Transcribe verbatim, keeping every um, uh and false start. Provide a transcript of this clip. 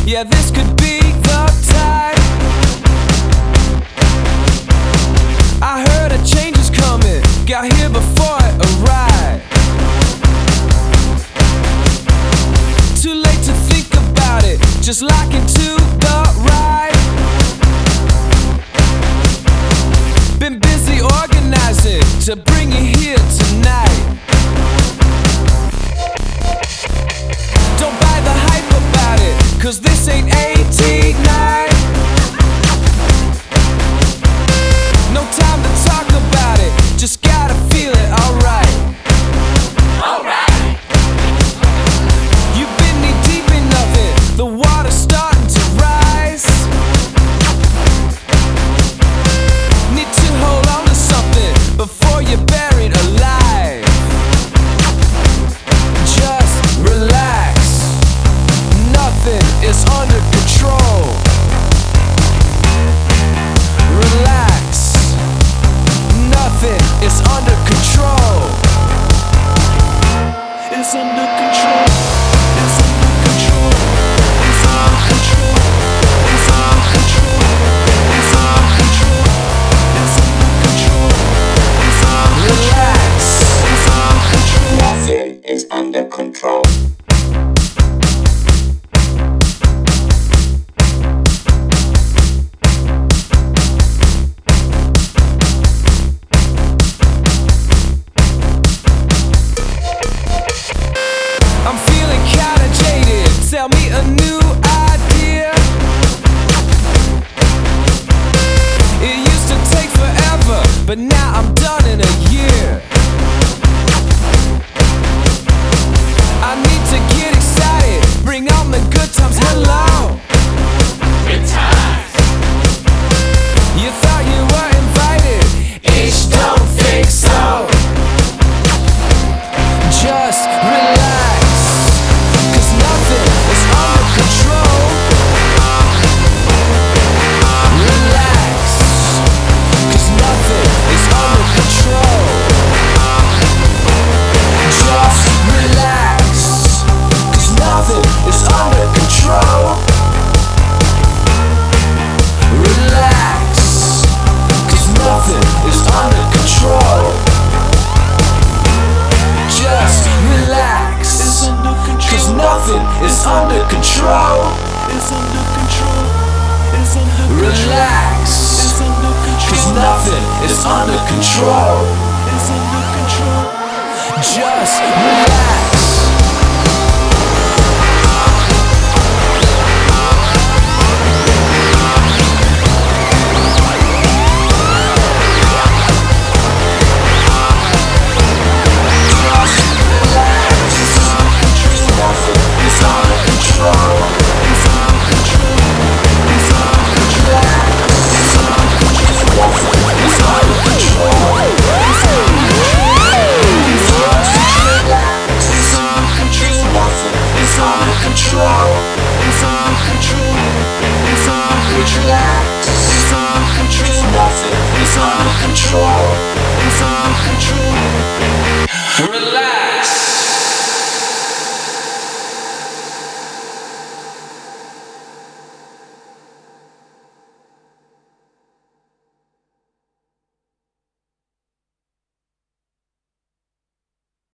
Yeah, this could be the time. I heard a change is coming, got here before it arrived. Too late to think about it, just lock into the ride. Been busy organizing to bring you here tonight. Don't buy the hype about it, cause this ain't eighty-nine. No time to talk about it, just gotta feel it, alright. Alright. You've been knee deep enough in, the water's starting to rise. Need to hold on to something before you're buried alive. Just relax, nothing is under control. Relax, nothing is under control. It's under control. It's under control. It's under control. It's under control. It's under control. It's under control. It's under control. Relax. It's under control. Nothing is under control. I'm feeling kinda jaded. Tell me a new idea. It used to take forever, but now I'm done in a year. I need to get excited. Bring on the good times. Hello. Good times. You thought you were invited. Ish, don't think so. Just relax, cause nothing is under control. Relax, cause nothing is under control. Just relax, cause nothing is under control. Relax, cause nothing is under control. Just relax, cause nothing is under control. Relax, cause nothing is under control. Just relax. Relax.